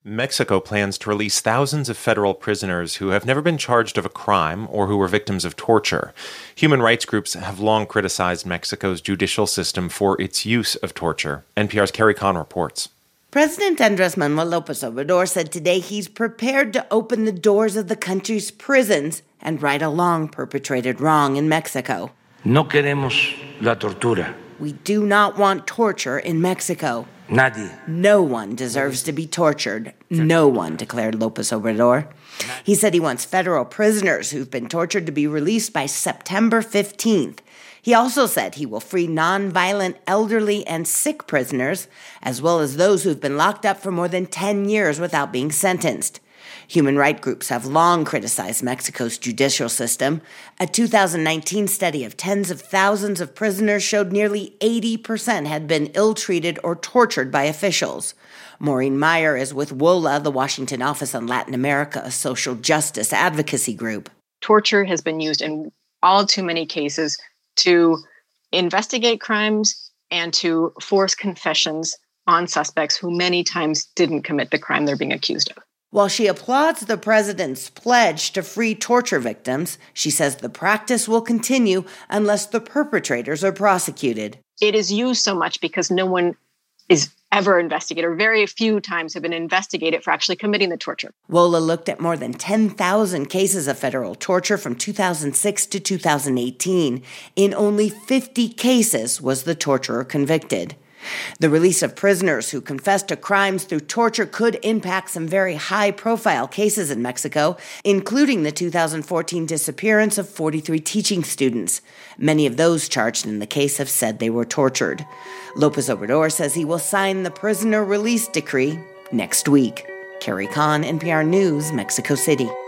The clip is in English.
Mexico plans to release thousands of federal prisoners who have never been charged of a crime or who were victims of torture. Human rights groups have long criticized Mexico's judicial system for its use of torture. NPR's Carrie Kahn reports. President Andrés Manuel López Obrador said today he's prepared to open the doors of the country's prisons and right a long perpetrated wrong in Mexico. No queremos la tortura. We do not want torture in Mexico. Nadie. No one deserves to be tortured. No one, declared López Obrador. He said he wants federal prisoners who've been tortured to be released by September 15th. He also said he will free nonviolent, elderly, and sick prisoners, as well as those who've been locked up for more than 10 years without being sentenced. Human rights groups have long criticized Mexico's judicial system. A 2019 study of tens of thousands of prisoners showed nearly 80% had been ill-treated or tortured by officials. Maureen Meyer is with WOLA, the Washington Office on Latin America, a social justice advocacy group. Torture has been used in all too many cases to investigate crimes and to force confessions on suspects who many times didn't commit the crime they're being accused of. While she applauds the president's pledge to free torture victims, she says the practice will continue unless the perpetrators are prosecuted. It is used so much because no one is ever investigated, or very few times have been investigated for actually committing the torture. WOLA looked at more than 10,000 cases of federal torture from 2006 to 2018. In only 50 cases was the torturer convicted. The release of prisoners who confess to crimes through torture could impact some very high-profile cases in Mexico, including the 2014 disappearance of 43 teaching students. Many of those charged in the case have said they were tortured. López Obrador says he will sign the prisoner release decree next week. Carrie Kahn, NPR News, Mexico City.